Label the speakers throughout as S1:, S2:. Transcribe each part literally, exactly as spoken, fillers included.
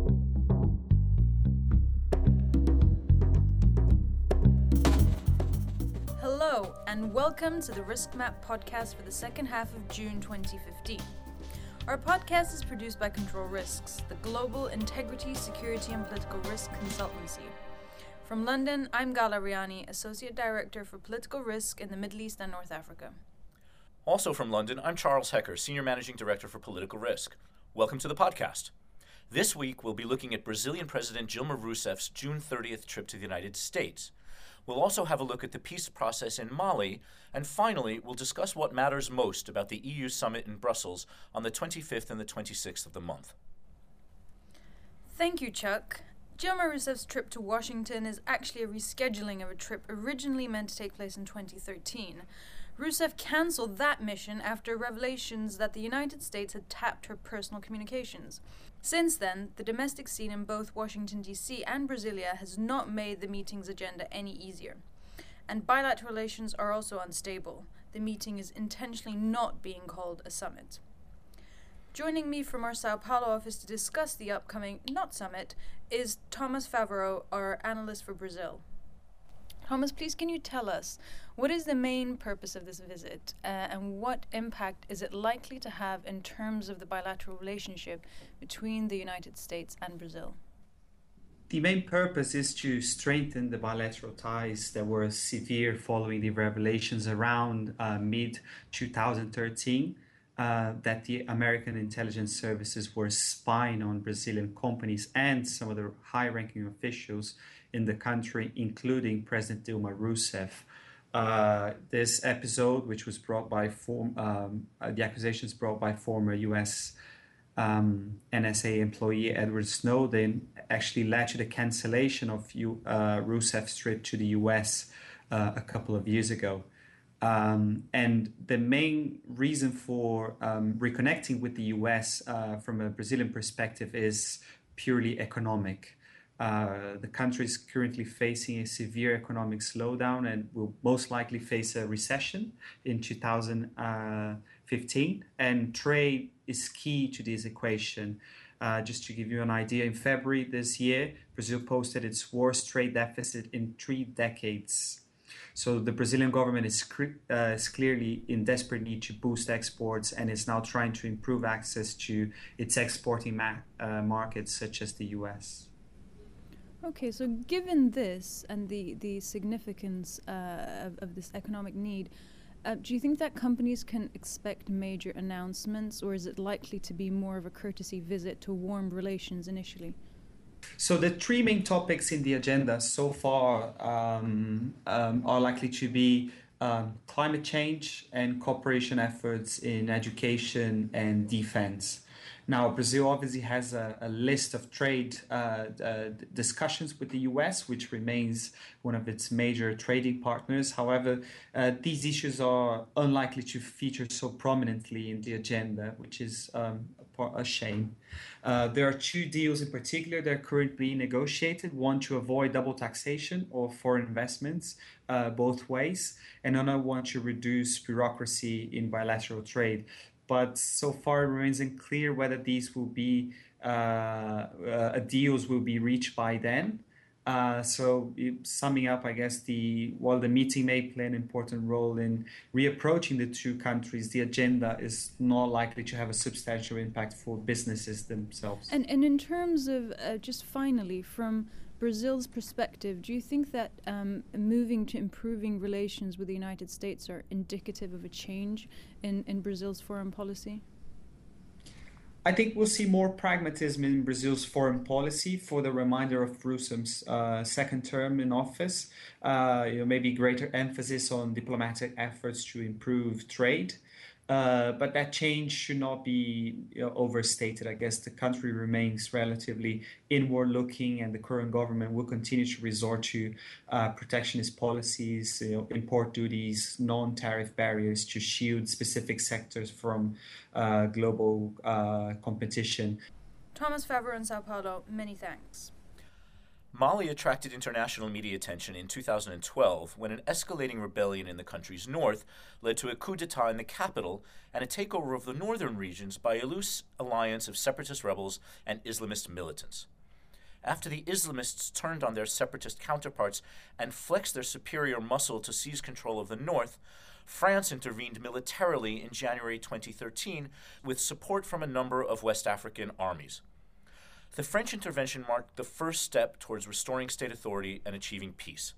S1: Hello, and welcome to the Risk Map podcast for the second half of June twenty fifteen. Our podcast is produced by Control Risks, the global integrity, security, and political risk consultancy. From London, I'm Gala Riani, Associate Director for Political Risk in the Middle East and North Africa.
S2: Also from London, I'm Charles Hecker, Senior Managing Director for Political Risk. Welcome to the podcast. This week, we'll be looking at Brazilian President Dilma Rousseff's June thirtieth trip to the United States. We'll also have a look at the peace process in Mali, and finally, we'll discuss what matters most about the E U summit in Brussels on the twenty-fifth and the twenty-sixth of the month.
S1: Thank you, Chuck. Dilma Rousseff's trip to Washington is actually a rescheduling of a trip originally meant to take place in twenty thirteen. Rousseff cancelled that mission after revelations that the United States had tapped her personal communications. Since then, the domestic scene in both Washington, D C and Brasilia has not made the meeting's agenda any easier. And bilateral relations are also unstable. The meeting is intentionally not being called a summit. Joining me from our Sao Paulo office to discuss the upcoming not summit is Thomas Favreau, our analyst for Brazil. Thomas, please can you tell us, what is the main purpose of this visit uh, and what impact is it likely to have in terms of the bilateral relationship between the United States and Brazil?
S3: The main purpose is to strengthen the bilateral ties that were severe following the revelations around uh, mid twenty thirteen uh, that the American intelligence services were spying on Brazilian companies and some of the high-ranking officials in the country, including President Dilma Rousseff. Uh, this episode, which was brought by form, um, uh, the accusations brought by former U S um, N S A employee Edward Snowden, actually led to the cancellation of U, uh, Rousseff's trip to the U S uh, a couple of years ago. Um, and the main reason for um, reconnecting with the U S uh, from a Brazilian perspective is purely economic. Uh, the country is currently facing a severe economic slowdown and will most likely face a recession in two thousand fifteen. And trade is key to this equation. Uh, just to give you an idea, in February this year, Brazil posted its worst trade deficit in three decades. So the Brazilian government is, uh, is clearly in desperate need to boost exports and is now trying to improve access to its exporting ma- uh, markets such as the U S.
S1: Okay, so given this and the, the significance uh, of, of this economic need, uh, do you think that companies can expect major announcements, or is it likely to be more of a courtesy visit to warm relations initially?
S3: So the three main topics in the agenda so far um, um, are likely to be um, climate change and cooperation efforts in education and defense. Now, Brazil obviously has a, a list of trade uh, uh, discussions with the U S, which remains one of its major trading partners. However, uh, these issues are unlikely to feature so prominently in the agenda, which is um, a, a shame. Uh, there are two deals in particular that are currently negotiated, one to avoid double taxation of foreign investments uh, both ways, and another one to reduce bureaucracy in bilateral trade. But so far it remains unclear whether these will be uh, uh, deals will be reached by then. Uh, so summing up, I guess the while the meeting may play an important role in reapproaching the two countries, the agenda is not likely to have a substantial impact for businesses themselves.
S1: And and in terms of uh, just finally from Brazil's perspective, do you think that um, moving to improving relations with the United States are indicative of a change in, in Brazil's foreign policy?
S3: I think we'll see more pragmatism in Brazil's foreign policy for the remainder of Rousseff's uh, second term in office. Uh, you know, maybe greater emphasis on diplomatic efforts to improve trade. Uh, but that change should not be you know, overstated. I guess the country remains relatively inward-looking, and the current government will continue to resort to uh, protectionist policies, you know, import duties, non-tariff barriers to shield specific sectors from uh, global uh, competition.
S1: Thomas Favreau in Sao Paulo, many thanks.
S2: Mali attracted international media attention in two thousand twelve when an escalating rebellion in the country's north led to a coup d'etat in the capital and a takeover of the northern regions by a loose alliance of separatist rebels and Islamist militants. after the Islamists turned on their separatist counterparts and flexed their superior muscle to seize control of the north, France intervened militarily in January twenty thirteen with support from a number of West African armies. The French intervention marked the first step towards restoring state authority and achieving peace.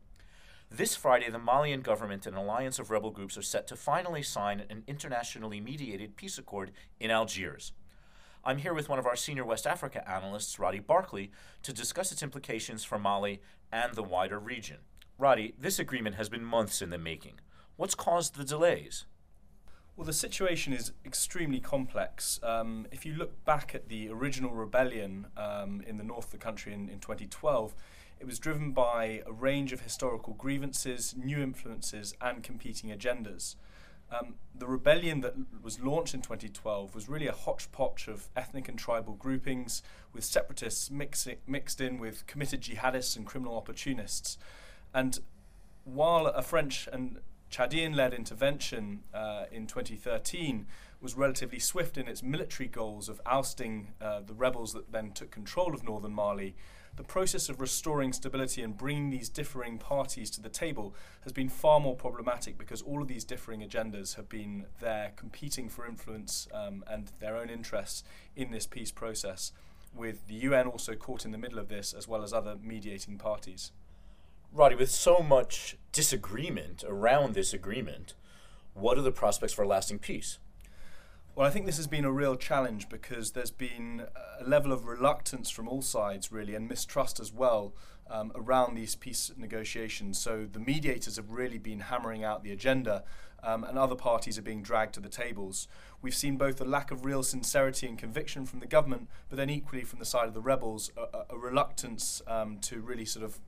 S2: This Friday, the Malian government and alliance of rebel groups are set to finally sign an internationally mediated peace accord in Algiers. I'm here with one of our senior West Africa analysts, Roddy Barclay, to discuss its implications for Mali and the wider region. Roddy, this agreement has been months in the making. What's caused the delays?
S4: Well, the situation is extremely complex. Um, if you look back at the original rebellion um, in the north of the country in, in twenty twelve, it was driven by a range of historical grievances, new influences, and competing agendas. Um, the rebellion that was launched in twenty twelve was really a hodgepodge of ethnic and tribal groupings, with separatists mixi- mixed in with committed jihadists and criminal opportunists. And while a French and Chadian-led intervention uh, in twenty thirteen was relatively swift in its military goals of ousting uh, the rebels that then took control of northern Mali, the process of restoring stability and bringing these differing parties to the table has been far more problematic because all of these differing agendas have been there competing for influence um, and their own interests in this peace process, with the U N also caught in the middle of this, as well as other mediating parties.
S2: Roddy, with so much disagreement around this agreement, what are the prospects for lasting peace?
S4: Well, I think this has been a real challenge because there's been a level of reluctance from all sides, really, and mistrust as well um, around these peace negotiations. So the mediators have really been hammering out the agenda, um, and other parties are being dragged to the tables. We've seen both a lack of real sincerity and conviction from the government, but then equally from the side of the rebels, a, a reluctance um, to really sort of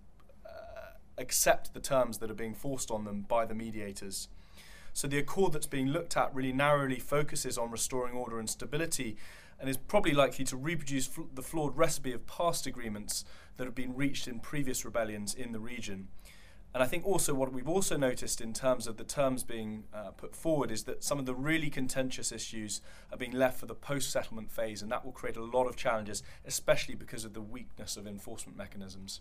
S4: accept the terms that are being forced on them by the mediators. So the accord that's being looked at really narrowly focuses on restoring order and stability and is probably likely to reproduce fl- the flawed recipe of past agreements that have been reached in previous rebellions in the region. And I think also what we've also noticed in terms of the terms being uh, put forward is that some of the really contentious issues are being left for the post-settlement phase, and that will create a lot of challenges, especially because of the weakness of enforcement mechanisms.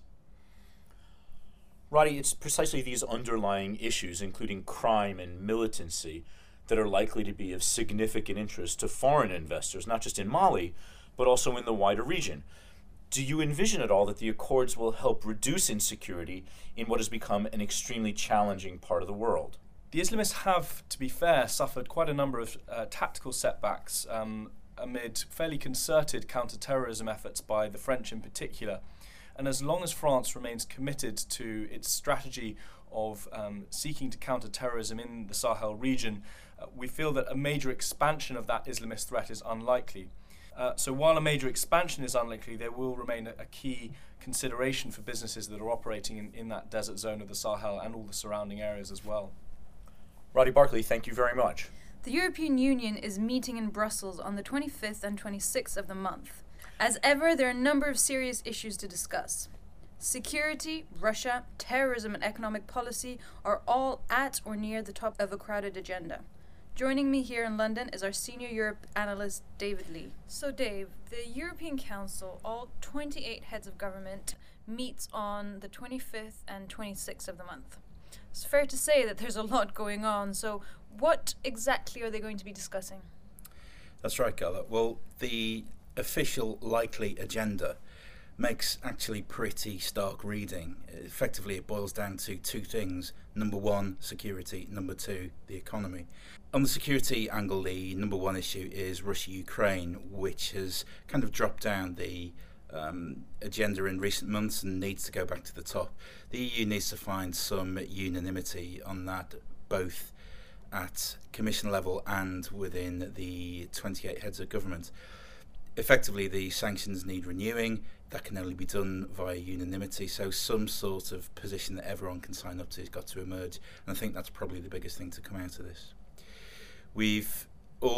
S2: Roddy, it's precisely these underlying issues, including crime and militancy, that are likely to be of significant interest to foreign investors, not just in Mali, but also in the wider region. Do you envision at all that the accords will help reduce insecurity in what has become an extremely challenging part of the world?
S4: The Islamists have, to be fair, suffered quite a number of uh, tactical setbacks um, amid fairly concerted counter-terrorism efforts by the French in particular. And as long as France remains committed to its strategy of um, seeking to counter terrorism in the Sahel region, uh, we feel that a major expansion of that Islamist threat is unlikely. Uh, so while a major expansion is unlikely, there will remain a, a key consideration for businesses that are operating in, in that desert zone of the Sahel and all the surrounding areas as well.
S2: Roddy Barclay, thank you very much.
S1: The European Union is meeting in Brussels on the twenty-fifth and twenty-sixth of the month. As ever, there are a number of serious issues to discuss. Security, Russia, terrorism, and economic policy are all at or near the top of a crowded agenda. Joining me here in London is our senior Europe analyst, David Lee. So, Dave, the European Council, all twenty-eight heads of government, meets on the twenty-fifth and twenty-sixth of the month. It's fair to say that there's a lot going on, so what exactly are they going to be discussing?
S5: That's right, Gala. Well, the official likely agenda makes actually pretty stark reading. Effectively, it boils down to two things. Number one, security. Number two, the economy. On the security angle, the number one issue is Russia-Ukraine, which has kind of dropped down the um, agenda in recent months and needs to go back to the top. The E U needs to find some unanimity on that, both at Commission level and within the twenty-eight heads of government. Effectively, the sanctions need renewing. That can only be done via unanimity, so some sort of position that everyone can sign up to has got to emerge, and I think that's probably the biggest thing to come out of this. We've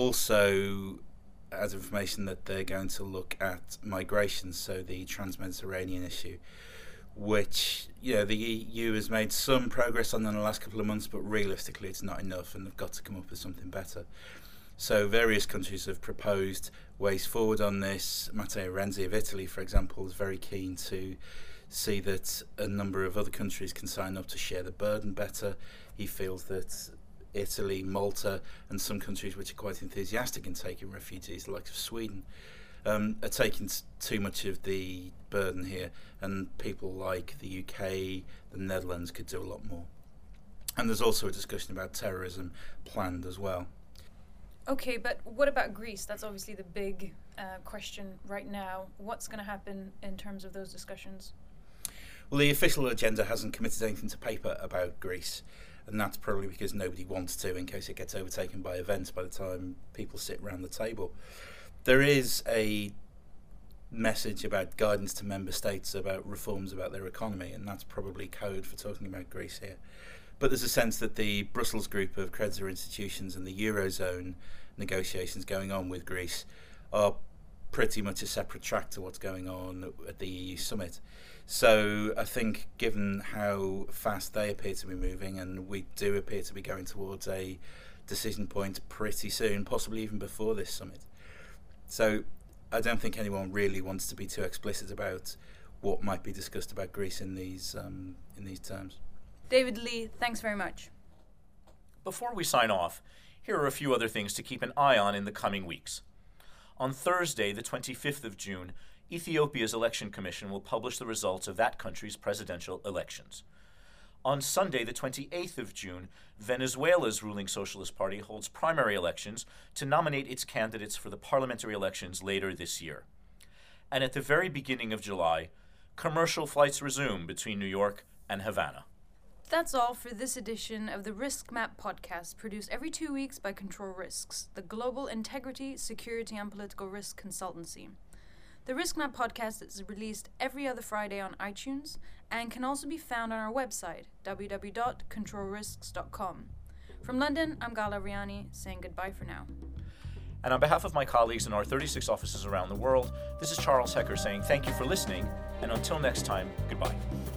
S5: also had information that they're going to look at migration, so the trans-Mediterranean issue, which, you know, the E U has made some progress on in the last couple of months, but realistically it's not enough, and they've got to come up with something better. So various countries have proposed ways forward on this. Matteo Renzi of Italy, for example, is very keen to see that a number of other countries can sign up to share the burden better. He feels that Italy, Malta, and some countries which are quite enthusiastic in taking refugees, the likes of Sweden, um, are taking too much of the burden here, and people like the U K, the Netherlands could do a lot more. And there's also a discussion about terrorism planned as well.
S1: Okay, but what about Greece? That's obviously the big uh, question right now. What's going to happen in terms of those discussions?
S5: Well, the official agenda hasn't committed anything to paper about Greece, and that's probably because nobody wants to, in case it gets overtaken by events by the time people sit around the table. There is a message about guidance to member states about reforms about their economy, and that's probably code for talking about Greece here. But there's a sense that the Brussels group of creditor institutions and the Eurozone negotiations going on with Greece are pretty much a separate track to what's going on at the E U summit. So I think given how fast they appear to be moving, and we do appear to be going towards a decision point pretty soon, possibly even before this summit. So I don't think anyone really wants to be too explicit about what might be discussed about Greece in these um, in these terms.
S1: David Lee, thanks very much.
S2: Before we sign off, here are a few other things to keep an eye on in the coming weeks. On Thursday, the twenty-fifth of June, Ethiopia's Election Commission will publish the results of that country's presidential elections. On Sunday, the twenty-eighth of June, Venezuela's ruling Socialist Party holds primary elections to nominate its candidates for the parliamentary elections later this year. And at the very beginning of July, commercial flights resume between New York and Havana.
S1: That's all for this edition of the Risk Map podcast, produced every two weeks by Control Risks, the global integrity, security, and political risk consultancy. The Risk Map podcast is released every other Friday on iTunes and can also be found on our website, w w w dot control risks dot com. From London, I'm Gala Riani, saying goodbye for now.
S2: And on behalf of my colleagues in our thirty-six offices around the world, this is Charles Hecker saying thank you for listening, and until next time, goodbye.